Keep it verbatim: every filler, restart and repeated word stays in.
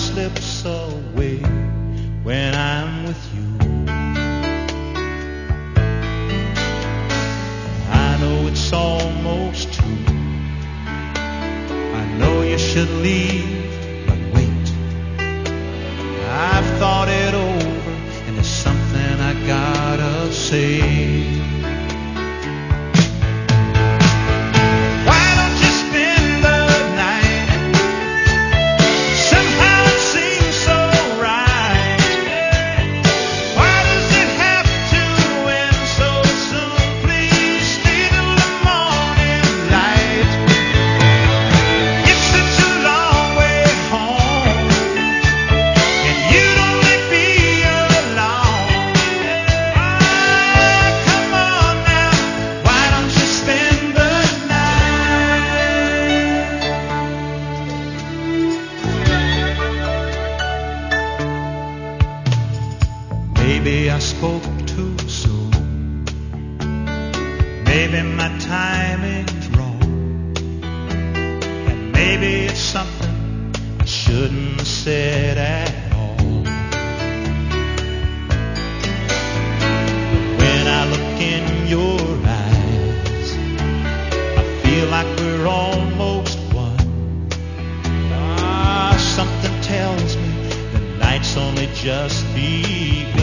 slips away when I'm with you. I know it's almost true. I know you should leave, but wait. I've thought it over, and there's something I gotta say. Maybe I spoke too soon. Maybe my timing's wrong. And maybe it's something I shouldn't have said at all. When I look in your eyes, I feel like we're almost one. Ah, something tells me the night's only just begun.